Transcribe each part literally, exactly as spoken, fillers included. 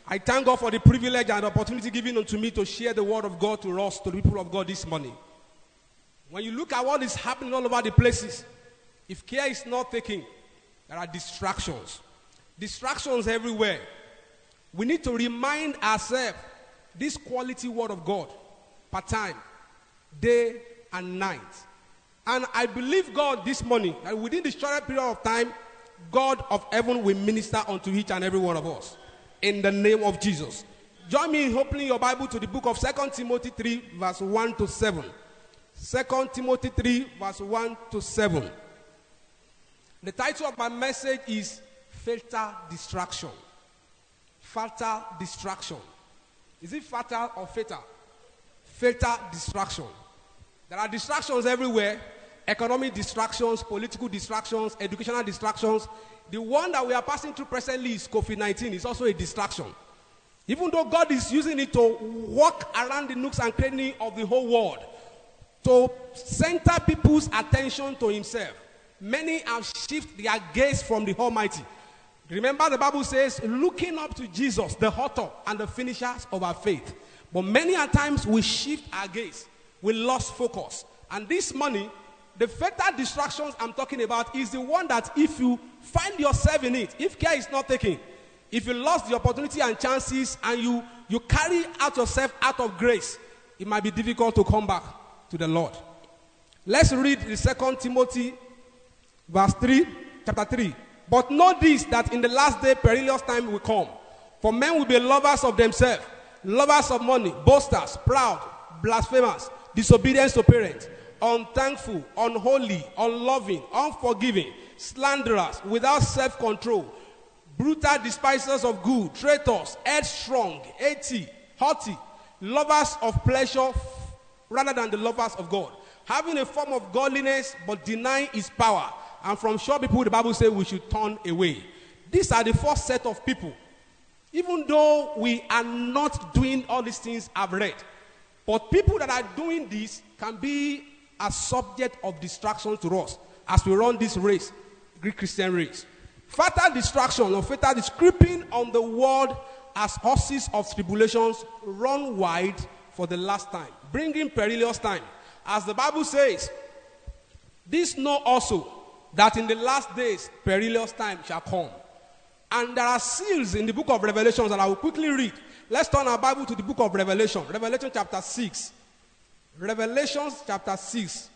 I thank God for the privilege and opportunity given unto me to share the word of God to us, to the people of God this morning. When you look at what is happening all over the places, if care is not taken, there are distractions. Distractions everywhere. We need to remind ourselves this quality word of God, part time, day and night. And I believe God this morning that within this short period of time, God of heaven will minister unto each and every one of us. In the name of Jesus. Join me in opening your Bible to the book of Second Timothy three, verse one to seven. Second Timothy three, verse one to seven. The title of my message is Fatal Distraction. Fatal Distraction. Is it fatal or fatal? Fatal distraction. There are distractions everywhere. Economic distractions, political distractions, educational distractions. The one that we are passing through presently is COVID nineteen. It's also a distraction. Even though God is using it to walk around the nooks and crannies of the whole world, to center people's attention to himself, many have shifted their gaze from the Almighty. Remember, the Bible says, looking up to Jesus, the author and the finishers of our faith. But many a times we shift our gaze. We lost focus. And this morning, the fatal distractions I'm talking about is the one that if you find yourself in it, if care is not taken, if you lost the opportunity and chances and you, you carry out yourself out of grace, it might be difficult to come back to the Lord. Let's read the Second Timothy verse three, chapter three. But know this, that in the last day perilous time will come. For men will be lovers of themselves, lovers of money, boasters, proud, blasphemers, disobedient to parents, unthankful, unholy, unloving, unforgiving, slanderers, without self-control, brutal despisers of good, traitors, headstrong, eighty, haughty, lovers of pleasure rather than the lovers of God, having a form of godliness but denying its power. And from sure people, the Bible says we should turn away. These are the first set of people. Even though we are not doing all these things I've read, but people that are doing this can be a subject of distraction to us as we run this race, Greek Christian race. Fatal distraction or fatal is creeping on the world as horses of tribulations run wide for the last time, bringing perilous time. As the Bible says, this know also that in the last days perilous time shall come. And there are seals in the book of Revelation that I will quickly read. Let's turn our Bible to the book of Revelation. Revelation chapter six. Revelation chapter six.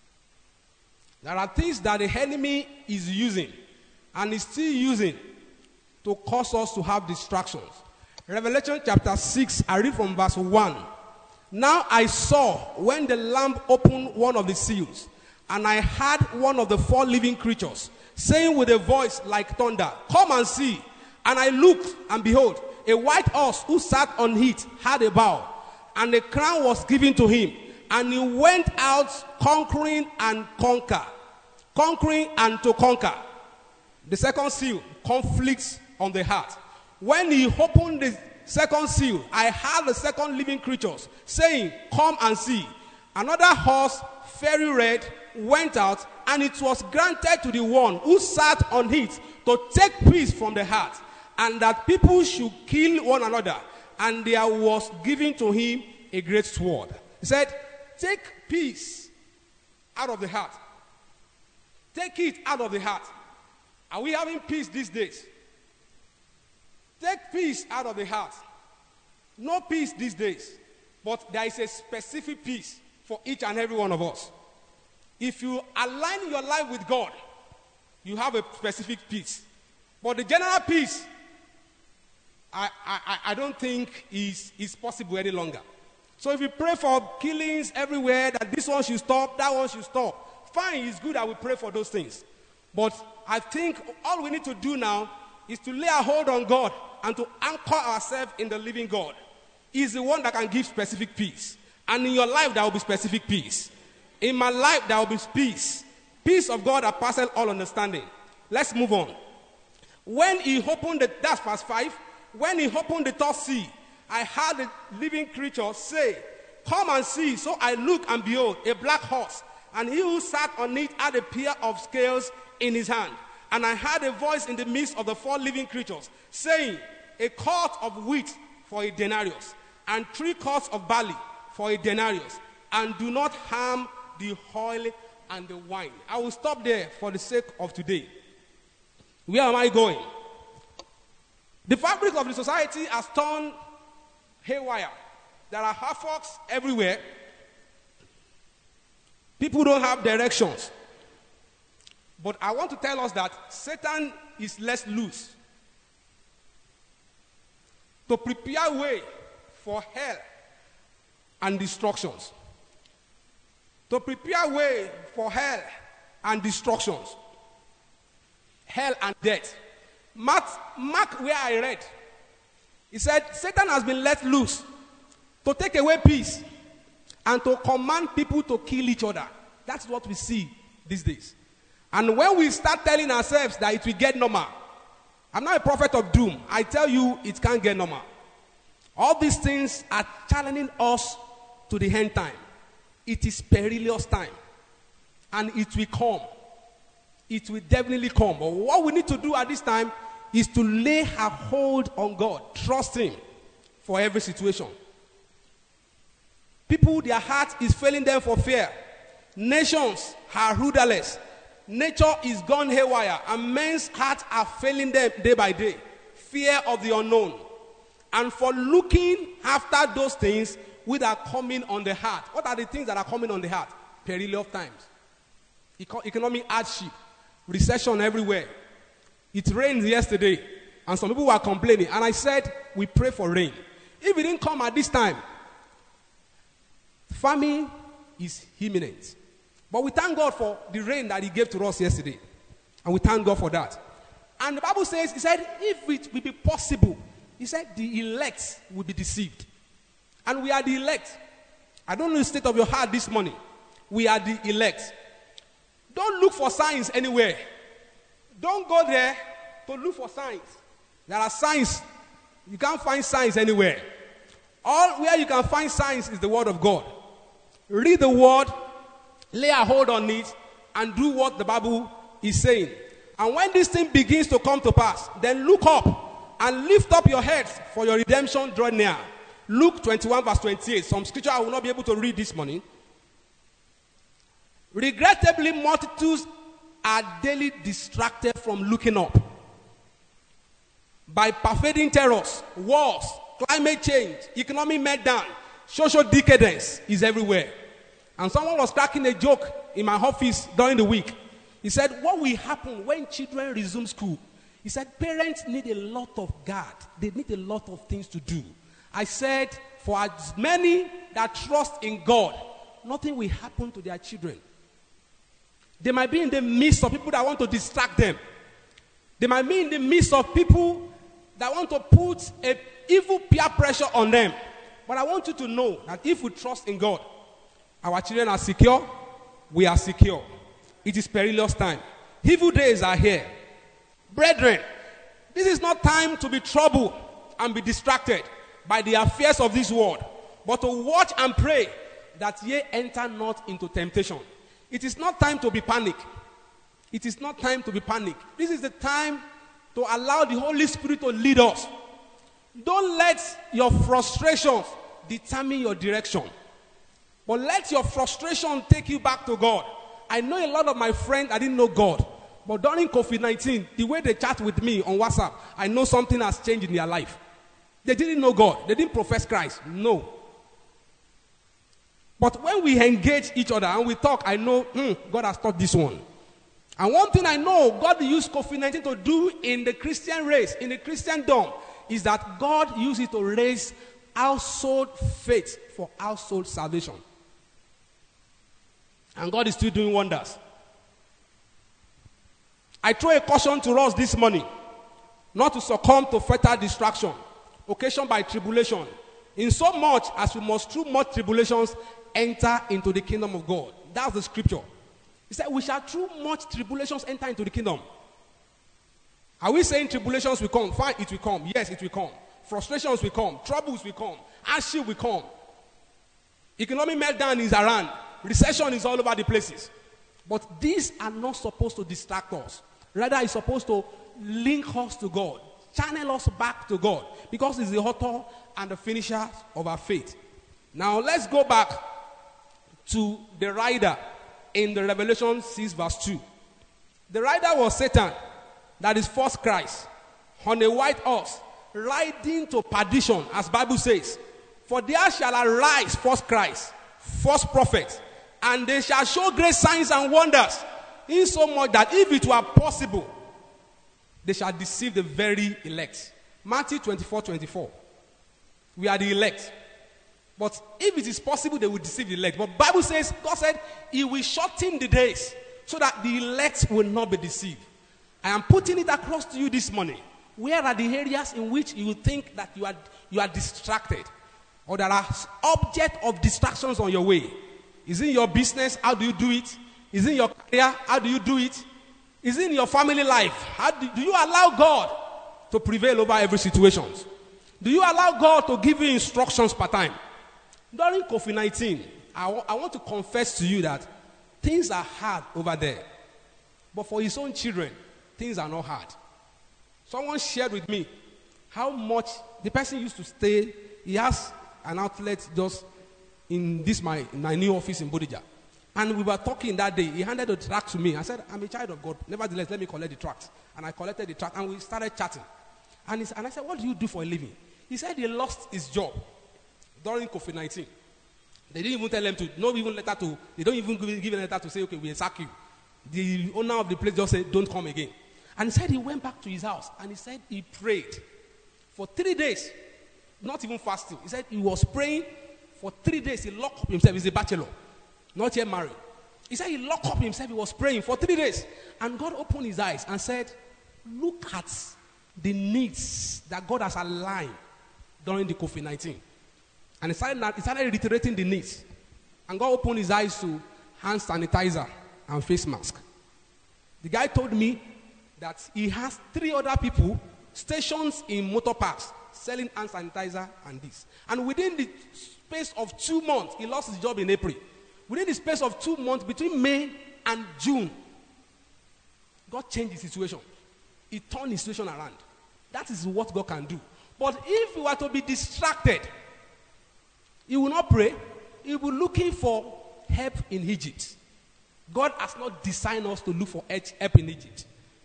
There are things that the enemy is using and is still using to cause us to have distractions. Revelation chapter six, I read from verse one. Now I saw when the Lamb opened one of the seals, and I heard one of the four living creatures saying with a voice like thunder, come and see. And I looked, and behold, a white horse who sat on it had a bow, and a crown was given to him. And he went out conquering and conquer. Conquering and to conquer. The second seal, conflicts on the heart. When he opened the second seal, I heard the second living creatures saying, come and see. Another horse, very red, went out, and it was granted to the one who sat on it to take peace from the heart, and that people should kill one another. And there was given to him a great sword. He said, take peace out of the heart. Take it out of the heart. Are we having peace these days? Take peace out of the heart. No peace these days, but there is a specific peace for each and every one of us. If you align your life with God, you have a specific peace. But the general peace, I, I, I don't think is, is possible any longer. So if you pray for killings everywhere, that this one should stop, that one should stop, fine, it's good that we pray for those things. But I think all we need to do now is to lay a hold on God and to anchor ourselves in the living God. He's the one that can give specific peace. And in your life, there will be specific peace. In my life, there will be peace. Peace of God that passes all understanding. Let's move on. When he opened the, that's verse five. When he opened the third sea, I heard the living creature say, come and see. So I looked, and behold, a black horse. And he who sat on it had a pair of scales in his hand. And I heard a voice in the midst of the four living creatures saying, a quart of wheat for a denarius, and three quarts of barley for a denarius, and do not harm the oil and the wine. I will stop there for the sake of today. Where am I going? The fabric of the society has turned haywire. There are havocs everywhere. People don't have directions. But I want to tell us that Satan is less loose to prepare way for hell and destructions. To prepare way for hell and destructions. Hell and death. Mark, Mark where I read. He said, Satan has been let loose to take away peace and to command people to kill each other. That's what we see these days. And when we start telling ourselves that it will get normal, I'm not a prophet of doom. I tell you, it can't get normal. All these things are challenging us to the end time. It is perilous time. And it will come. It will definitely come. But what we need to do at this time is to lay our hold on God. Trust Him for every situation. People, their heart is failing them for fear. Nations are rudderless. Nature is gone haywire. And men's hearts are failing them day by day. Fear of the unknown. And for looking after those things which are coming on the heart. What are the things that are coming on the heart? Perilous times. Eco- economic hardship. Recession everywhere. It rained yesterday. And some people were complaining. And I said, we pray for rain. If it didn't come at this time, famine is imminent. But we thank God for the rain that He gave to us yesterday. And we thank God for that. And the Bible says, He said, if it will be possible, He said, the elect will be deceived. And we are the elect. I don't know the state of your heart this morning. We are the elect. Don't look for signs anywhere. Don't go there to look for signs. There are signs. You can't find signs anywhere. All where you can find signs is the Word of God. Read the Word, lay a hold on it, and do what the Bible is saying. And when this thing begins to come to pass, then look up and lift up your heads, for your redemption draw near. Luke twenty-one verse twenty-eight. Some scripture I will not be able to read this morning. Regrettably, multitudes are daily distracted from looking up by pervading terrors, wars, climate change, economic meltdown, social decadence is everywhere. And someone was cracking a joke in my office during the week. He said, what will happen when children resume school? He said, parents need a lot of God. They need a lot of things to do. I said, for as many that trust in God, nothing will happen to their children. They might be in the midst of people that want to distract them. They might be in the midst of people that want to put a evil peer pressure on them. But I want you to know that if we trust in God, our children are secure, we are secure. It is perilous time. Evil days are here. Brethren, this is not time to be troubled and be distracted by the affairs of this world, but to watch and pray that ye enter not into temptation. It is not time to be panicked. It is not time to be panicked. This is the time to allow the Holy Spirit to lead us. Don't let your frustrations determine your direction, but let your frustration take you back to God. I know a lot of my friends, I didn't know God, but during COVID nineteen, the way they chat with me on WhatsApp, I know something has changed in their life. They didn't know God. They didn't profess Christ. No. But when we engage each other and we talk, I know, mm, God has taught this one. And one thing I know God used COVID nineteen to do in the Christian race, in the Christendom, is that God used it to raise household faith for household salvation. And God is still doing wonders. I throw a caution to us this morning, not to succumb to fatal distraction, occasioned by tribulation, in so much as we must through much tribulations enter into the kingdom of God. That's the scripture. He said, we shall through much tribulations enter into the kingdom. Are we saying tribulations will come? Fine, it will come. Yes, it will come. Frustrations will come. Troubles will come. Hardship will come. Economic meltdown is around. Recession is all over the places. But these are not supposed to distract us. Rather, it's supposed to link us to God, channel us back to God because he's the author and the finisher of our faith. Now let's go back to the rider in the Revelation six verse two. The rider was Satan, that is false Christ, on a white horse, riding to perdition, as Bible says. For there shall arise false Christ, false prophets, and they shall show great signs and wonders, insomuch that if it were possible, they shall deceive the very elect. Matthew twenty-four twenty-four. We are the elect. But if it is possible, they will deceive the elect. But Bible says, God said, he will shorten the days so that the elect will not be deceived. I am putting it across to you this morning. Where are the areas in which you think that you are, you are distracted? Or there are objects of distractions on your way? Is it in your business? How do you do it? Is it in your career? How do you do it? Is it in your family life? How do, do you allow God to prevail over every situation? Do you allow God to give you instructions per time? During COVID nineteen, I, w- I want to confess to you that things are hard over there. But for his own children, things are not hard. Someone shared with me how much the person used to stay. He has an outlet just in this my, my new office in Bodija. And we were talking that day. He handed the tract to me. I said, I'm a child of God. Nevertheless, let me collect the tract. And I collected the tract and we started chatting. And, he, and I said, what do you do for a living? He said he lost his job during COVID nineteen. They didn't even tell him to, no even letter to, they don't even give, give a letter to say, okay, we'll sack you. The owner of the place just said, don't come again. And he said he went back to his house and he said he prayed for three days, not even fasting. He said he was praying for three days. He locked up himself. He's a bachelor, not yet married. He said he locked up himself. He was praying for three days. And God opened his eyes and said, look at the needs that God has aligned during the COVID nineteen. And he started, he started reiterating the needs. And God opened his eyes to hand sanitizer and face mask. The guy told me that he has three other people stations in motor parks selling hand sanitizer and this. And within the space of two months, he lost his job in April. Within the space of two months, between May and June, God changed his situation. He turned his situation around. That is what God can do. But if he were to be distracted, he will not pray. He will be looking for help in Egypt. God has not designed us to look for help in Egypt.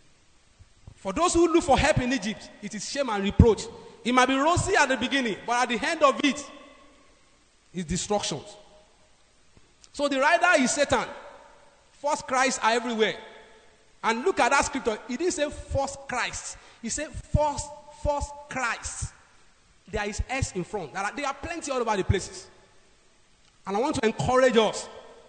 For those who look for help in Egypt, it is shame and reproach. It might be rosy at the beginning, but at the end of it, it's destructions. So the rider is Satan. False Christs are everywhere. And look at that scripture. He didn't say false Christ. He said false, false Christ. There is S in front. There are, there are plenty all over the places. And I want to encourage us.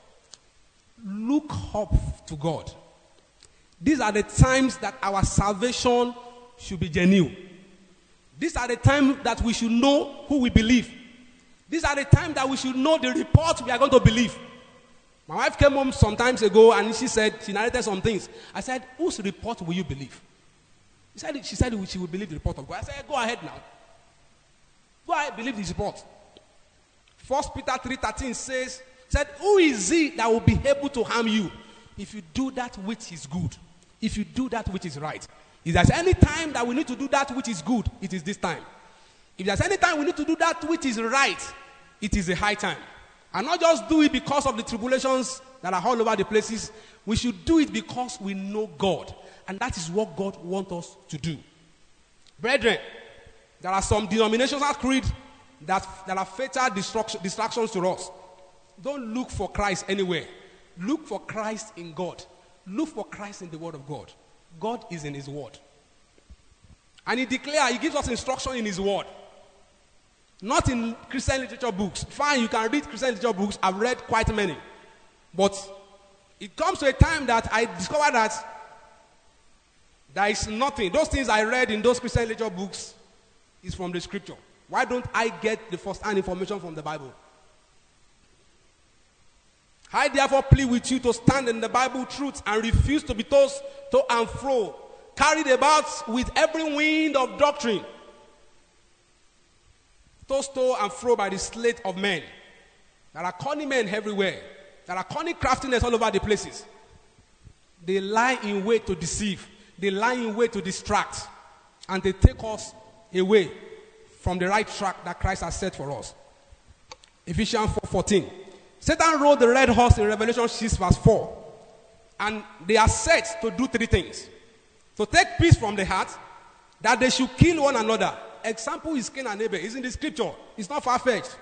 Look up to God. These are the times that our salvation should be genuine. These are the times that we should know who we believe. These are the times that we should know the report we are going to believe. My wife came home some times ago and she said, she narrated some things. I said, whose report will you believe? She said, she said she will believe the report of God. I said, go ahead now. Go ahead, believe this report. First Peter three thirteen says, said, who is he that will be able to harm you if you do that which is good? If you do that which is right. If there's any time that we need to do that which is good, it is this time. If there's any time we need to do that which is right, it is a high time. And not just do it because of the tribulations that are all over the places. We should do it because we know God. And that is what God wants us to do. Brethren, there are some denominations and creed that, that are fatal distractions to us. Don't look for Christ anywhere. Look for Christ in God. Look for Christ in the Word of God. God is in His Word. And He declares, He gives us instruction in His Word. Not in Christian literature books. Fine, you can read Christian literature books. I've read quite many. But it comes to a time that I discovered that there is nothing. Those things I read in those Christian literature books is from the scripture. Why don't I get the first-hand information from the Bible? I therefore plead with you to stand in the Bible truth and refuse to be tossed to and fro, carried about with every wind of doctrine, tossed to and fro by the sleight of men. There are cunning men everywhere. There are cunning craftiness all over the places. They lie in wait to deceive. They lie in wait to distract. and they take us away from the right track that Christ has set for us. Ephesians four fourteen. Satan rode the red horse in Revelation six verse four. And they are set to do three things. To take peace from the heart, that they should kill one another. Example is Cain and Abel. It's in the scripture. It's not far-fetched.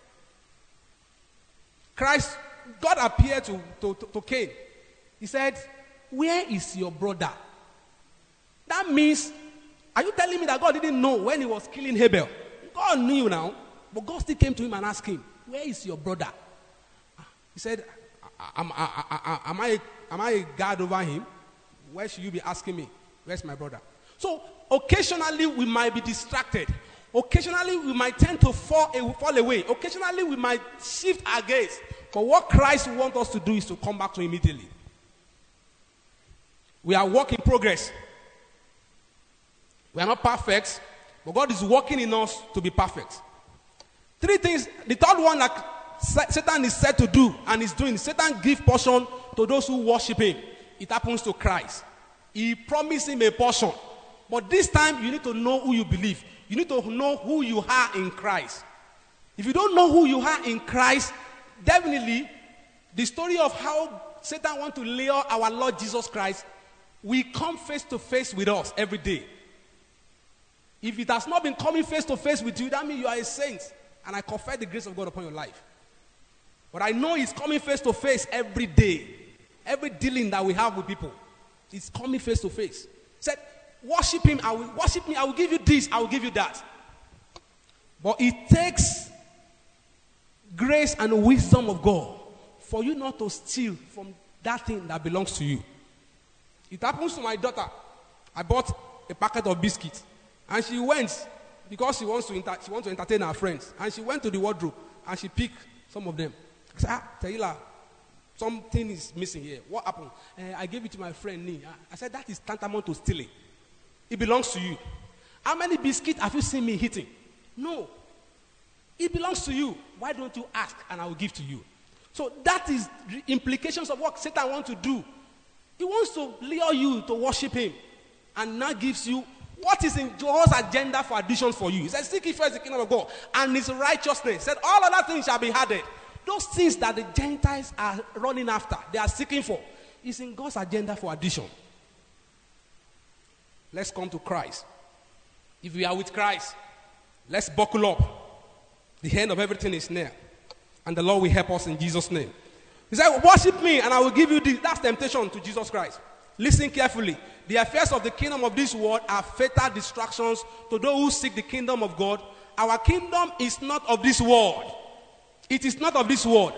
Christ, God appeared to, to, to, to Cain. He said, where is your brother? That means, are you telling me that God didn't know when he was killing Abel? God knew now, but God still came to him and asked him, where is your brother? He said, am, am, am, I, am I a guard over him? Where should you be asking me? Where's my brother? So, occasionally we might be distracted. Occasionally we might tend to fall, fall away. Occasionally we might shift our gaze. But what Christ wants us to do is to come back to him immediately. We are work in progress. We are not perfect, but God is working in us to be perfect. Three things. The third one that Satan is said to do and is doing, Satan gives portion to those who worship him. It happens to Christ. He promised him a portion. But this time you need to know who you believe. You need to know who you are in Christ. If you don't know who you are in Christ, definitely the story of how Satan wants to lure our Lord Jesus Christ will come face to face with us every day. If it has not been coming face to face with you, that means you are a saint. And I confer the grace of God upon your life. But I know it's coming face to face every day. Every dealing that we have with people, it's coming face to face. Said, worship him, I will worship me, I will give you this, I will give you that. But it takes grace and wisdom of God for you not to steal from that thing that belongs to you. It happens to my daughter. I bought a packet of biscuits, and she went because she wants to inter- she wants to entertain her friends, and she went to the wardrobe and she picked some of them. I said, ah, Taylor, something is missing here. What happened? Uh, I gave it to my friend Nee. I said, that is tantamount to stealing. It belongs to you. How many biscuits have you seen me eating? No. It belongs to you. Why don't you ask and I will give to you? So that is the implications of what Satan wants to do. He wants to lure you to worship him, and now gives you what is in God's agenda for additions for you. He said, seek ye first the kingdom of God and his righteousness. He said, all other things shall be added. Those things that the Gentiles are running after, they are seeking for, is in God's agenda for addition. Let's come to Christ. If we are with Christ, let's buckle up. The end of everything is near. And the Lord will help us in Jesus' name. He said, worship me and I will give you this. That's temptation to Jesus Christ. Listen carefully. The affairs of the kingdom of this world are fatal distractions to those who seek the kingdom of God. Our kingdom is not of this world. It is not of this world.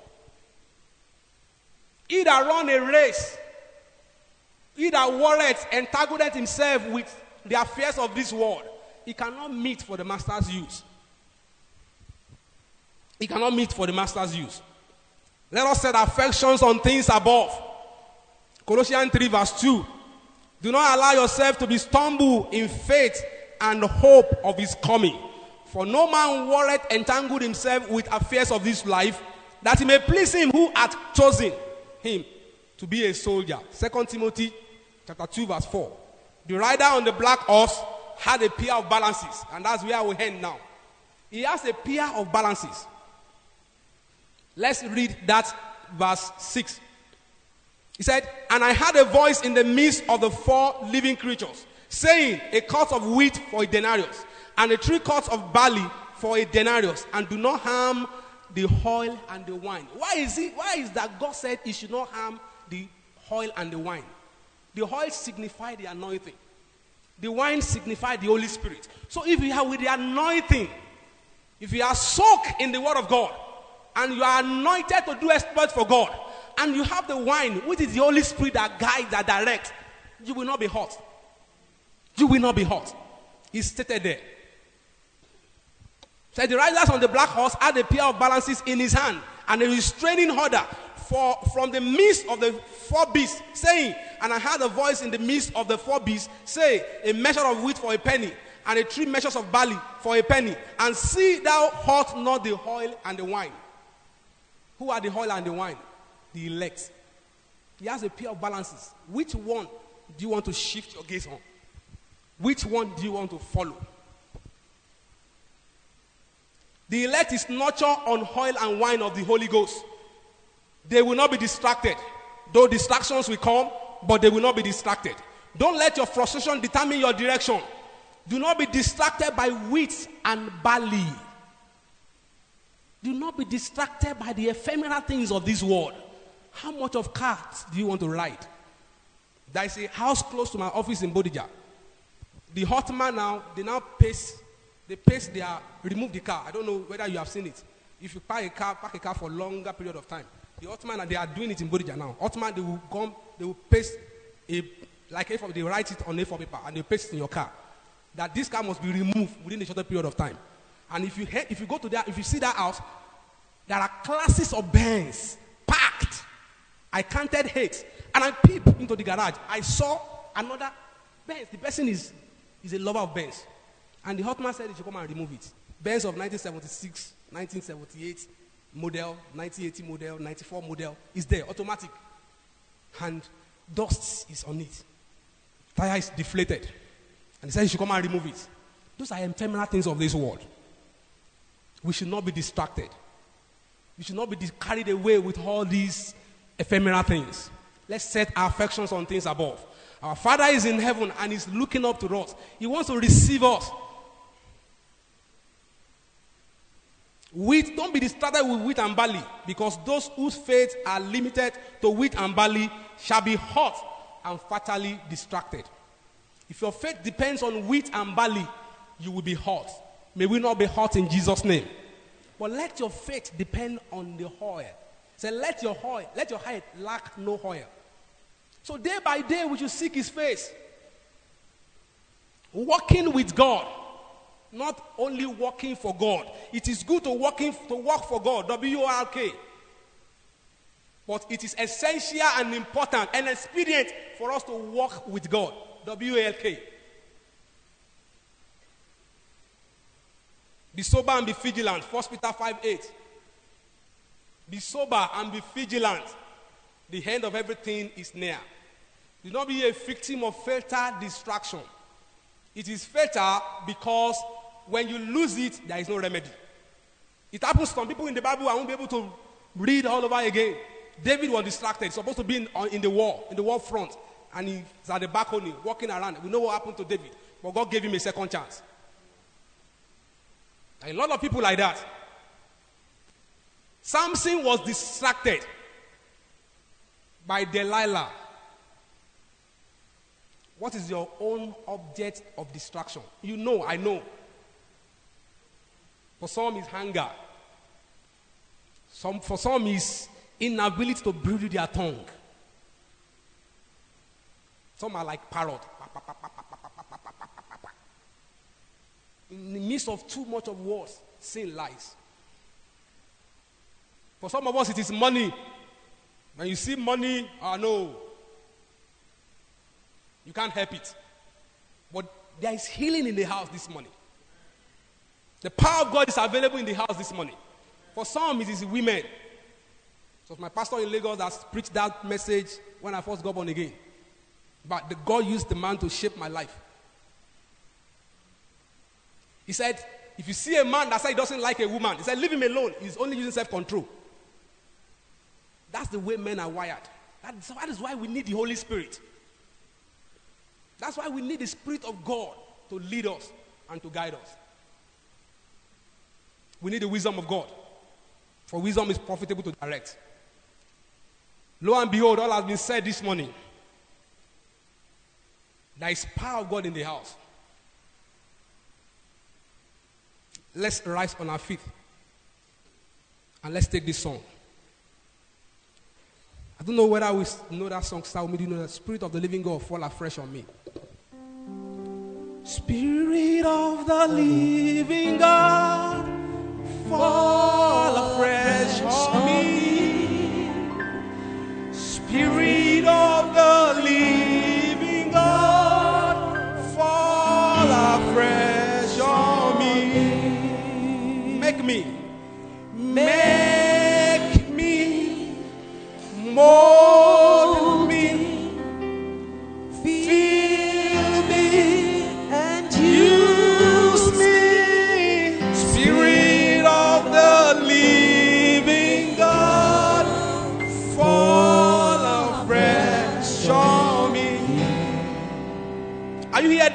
He that run a race, he that warreth, entangleth himself with the affairs of this world, he cannot meet for the master's use. He cannot meet for the master's use. Let us set affections on things above. Colossians three verse two. Do not allow yourself to be stumbled in faith and hope of his coming. For no man warreth entangled himself with affairs of this life, that he may please him who hath chosen him to be a soldier. Second Timothy chapter two verse four. The rider on the black horse had a pair of balances, and that's where we end now. He has a pair of balances. Let's read that verse six. He said, and I heard a voice in the midst of the four living creatures, saying, a quart of wheat for a denarius, and a three quarts of barley for a denarius, and do not harm the oil and the wine. Why is it? Why is that God said he should not harm the oil and the wine? The oil signifies the anointing. The wine signifies the Holy Spirit. So if you are with the anointing, if you are soaked in the word of God, and you are anointed to do exploits for God, and you have the wine, which is the Holy Spirit that guides, that directs, you will not be hot. You will not be hot. It's stated there. So the riders on the black horse had a pair of balances in his hand, and a restraining order for, from the midst of the four beasts, saying, and I heard a voice in the midst of the four beasts, say, a measure of wheat for a penny, and a three measures of barley for a penny, and see thou hurt not the oil and the wine. Who are the oil and the wine? The elect. He has a pair of balances. Which one do you want to shift your gaze on? Which one do you want to follow? The elect is nurtured on oil and wine of the Holy Ghost. They will not be distracted. Though distractions will come, but they will not be distracted. Don't let your frustration determine your direction. Do not be distracted by wheat and barley. Do not be distracted by the ephemeral things of this world. How much of cars do you want to ride? There is a house close to my office in Bodija. The hot man now, they now pace, they pace their, remove the car. I don't know whether you have seen it. If you park a car, park a car for a longer period of time. The hot man, and they are doing it in Bodija now. Hot man, they will come, they will paste a, like A four, they write it on A four paper and they paste it in your car. That this car must be removed within a shorter period of time. And if you head, if you go to that, if you see that house, there are classes of Benz packed. I counted eight, and I peeped into the garage. I saw another Benz. The person is, is a lover of Benz. And the hot man said he should come and remove it. Benz of nineteen seventy-six, nineteen seventy-eight model, nineteen eighty model, ninety-four model is there, automatic. And dust is on it. Tire is deflated. And he said he should come and remove it. Those are ephemeral things of this world. We should not be distracted. We should not be carried away with all these ephemeral things. Let's set our affections on things above. Our Father is in heaven and is looking up to us. He wants to receive us. Wheat, don't be distracted with wheat and barley, because those whose faith are limited to wheat and barley shall be hot and fatally distracted. If your faith depends on wheat and barley, you will be hot. May we not be hot in Jesus' name. But let your faith depend on the oil. Say, let your oil, let your head lack no oil. So day by day we should seek his face. Walking with God. Not only working for God. It is good to work, in, to work for God, W O R K. But it is essential and important and expedient for us to walk with God, W A L K. Be sober and be vigilant, First Peter five eight. Be sober and be vigilant. The end of everything is near. Do not be a victim of fatal distraction. It is fatal because when you lose it, there is no remedy. It happens to some people in the Bible. I won't be able to read all over again. David was distracted. He's supposed to be in, in the war, in the war front. And he's at the balcony, walking around. We know what happened to David. But God gave him a second chance. A lot of people like that. Samson was distracted by Delilah. What is your own object of distraction? You know, I know. For some, it's hunger. Some, for some, it's inability to breathe their tongue. Some are like parrot. In the midst of too much of words, sin lies. For some of us, it is money. When you see money, ah no. You can't help it. But there is healing in the house this morning. The power of God is available in the house this morning. For some, it is women. So my pastor in Lagos has preached that message when I first got born again. But the God used the man to shape my life. He said, if you see a man that says he doesn't like a woman, he said, leave him alone. He's only using self-control. That's the way men are wired. That is, that is why we need the Holy Spirit. That's why we need the Spirit of God to lead us and to guide us. We need the wisdom of God. For wisdom is profitable to direct. Lo and behold, all has been said this morning. There is power of God in the house. Let's rise on our feet. And let's take this song. I don't know whether we know that song. Start with me. Do you know the Spirit of the living God fall afresh on me? Spirit of the living God, fall afresh on me. Spirit of the living God, fall afresh on me. Make me, make me, mold me, fill me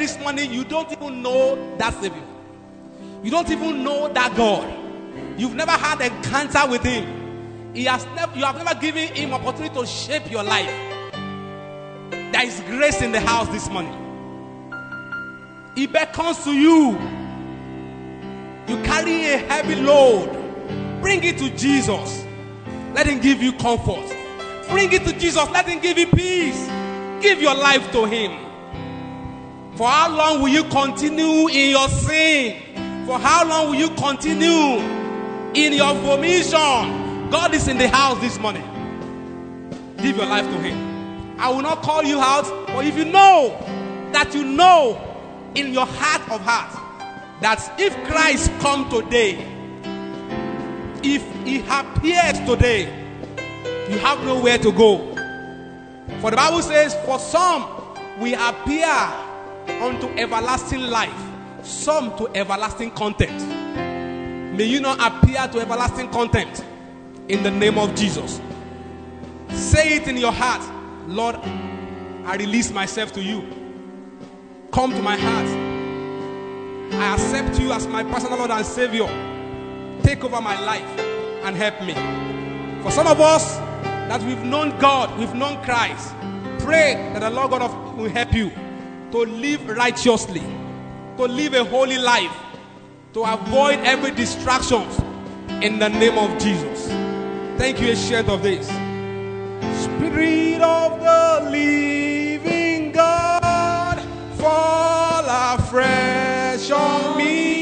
this morning, you don't even know that Savior. You don't even know that God. You've never had an encounter with Him. He has never, you have never given Him opportunity to shape your life. There is grace in the house this morning. He beckons to you. You carry a heavy load. Bring it to Jesus. Let Him give you comfort. Bring it to Jesus. Let Him give you peace. Give your life to Him. For how long will you continue in your sin? For how long will you continue in your vomation? God is in the house this morning. Give your life to Him. I will not call you out, but if you know that you know in your heart of hearts that if Christ come today, if He appears today, you have nowhere to go. For the Bible says, for some we appear unto everlasting life, some to everlasting contempt. May you not appear to everlasting contempt in the name of Jesus. Say it in your heart, Lord, I release myself to you. Come to my heart. I accept you as my personal Lord and Savior. Take over my life and help me. For some of us that we've known God, we've known Christ, pray that the Lord God will help you to live righteously, to live a holy life, to avoid every distraction in the name of Jesus. Thank you, Ancient of Days. Spirit of the living God, fall afresh on me.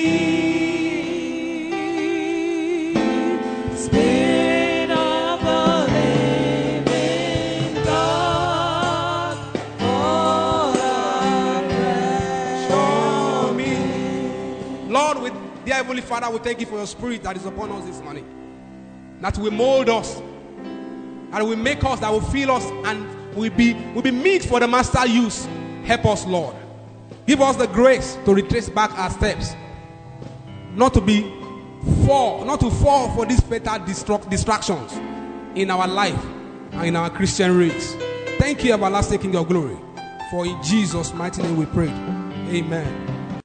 Spirit of the living God, fall afresh on me. Lord, with dear Heavenly Father, we thank you for your Spirit that is upon us this morning, that will mold us, and will make us, that will fill us, and will be will be meet for the master use. Help us, Lord. Give us the grace to retrace back our steps, not to be fall, not to fall for these fatal destruct, distractions in our life and in our Christian race. Thank you, everlasting King of glory. For in Jesus' mighty name we pray. Amen.